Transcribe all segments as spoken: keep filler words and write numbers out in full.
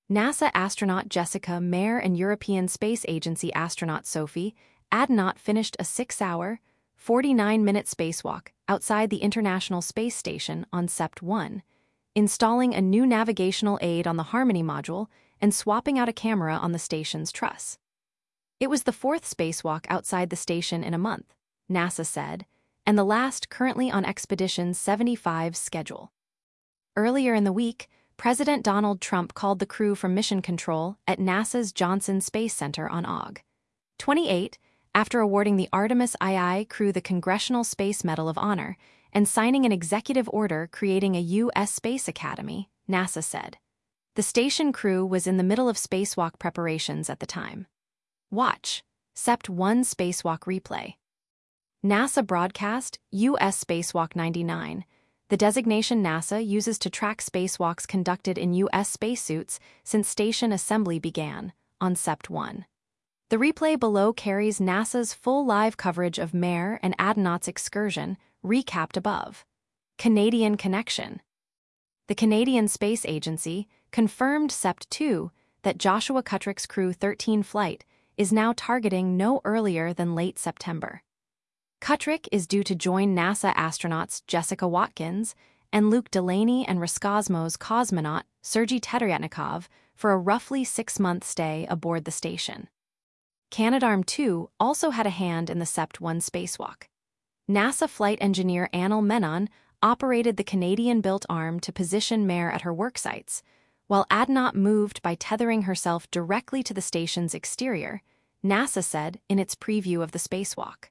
NASA astronaut Jessica Meir and European Space Agency astronaut Sophie Adenauer finished a six-hour, forty-nine-minute spacewalk outside the International Space Station on Sept one, installing a new navigational aid on the Harmony module and swapping out a camera on the station's truss. It was the fourth spacewalk outside the station in a month, NASA said, and the last currently on Expedition seventy-five's schedule. Earlier in the week, President Donald Trump called the crew from Mission Control at NASA's Johnson Space Center on August twenty-eighth after awarding the Artemis two crew the Congressional Space Medal of Honor and signing an executive order creating a U S Space Academy, NASA said. The station crew was in the middle of spacewalk preparations at the time. Watch Sept one spacewalk replay. NASA broadcast U S Spacewalk ninety-nine, the designation NASA uses to track spacewalks conducted in U S spacesuits since station assembly began, on Sept one. The replay below carries NASA's full live coverage of Meir and Adenauer's excursion, recapped above. Canadian connection. The Canadian Space Agency confirmed Sept two that Joshua Kutrick's Crew thirteen flight is now targeting no earlier than late September. Kutrick is due to join NASA astronauts Jessica Watkins and Luke Delaney and Roscosmos cosmonaut Sergei Teretyakov for a roughly six-month stay aboard the station. Canadarm two also had a hand in the Sept one spacewalk. NASA flight engineer Anil Menon operated the Canadian-built arm to position Meir at her work sites, while Adenauer moved by tethering herself directly to the station's exterior, NASA said in its preview of the spacewalk.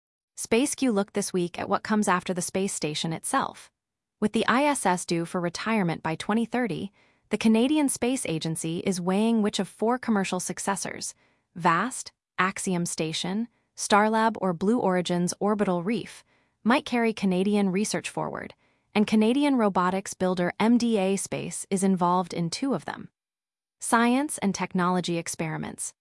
SpaceQ looked this week at what comes after the space station itself. With the I S S due for retirement by twenty thirty, the Canadian Space Agency is weighing which of four commercial successors, VAST, Axiom Station, Starlab or Blue Origin's Orbital Reef, might carry Canadian research forward, and Canadian robotics builder M D A Space is involved in two of them. Science and technology experiments.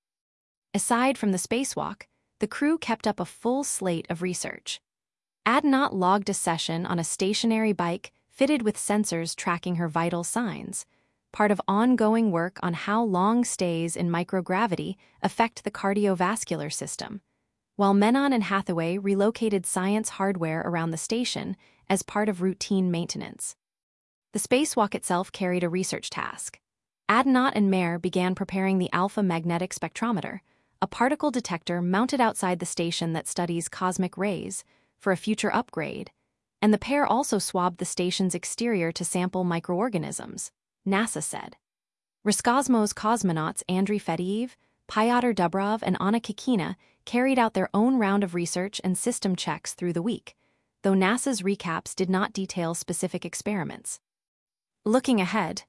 Aside from the spacewalk, the crew kept up a full slate of research. Adenauer logged a session on a stationary bike fitted with sensors tracking her vital signs, part of ongoing work on how long stays in microgravity affect the cardiovascular system, while Menon and Hathaway relocated science hardware around the station as part of routine maintenance. The spacewalk itself carried a research task. Adenauer and Meir began preparing the Alpha Magnetic Spectrometer, a particle detector mounted outside the station that studies cosmic rays, for a future upgrade, and the pair also swabbed the station's exterior to sample microorganisms, NASA said. Roscosmos cosmonauts Andrei Fedyaev, Pyotr Dubrov, and Anna Kikina carried out their own round of research and system checks through the week, though NASA's recaps did not detail specific experiments. Looking ahead,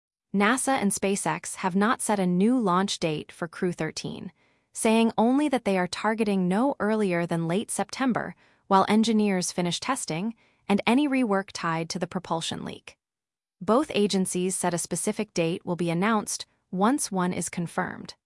NASA and SpaceX have not set a new launch date for Crew thirteen, saying only that they are targeting no earlier than late September while engineers finish testing and any rework tied to the propulsion leak. Both agencies said a specific date will be announced once one is confirmed.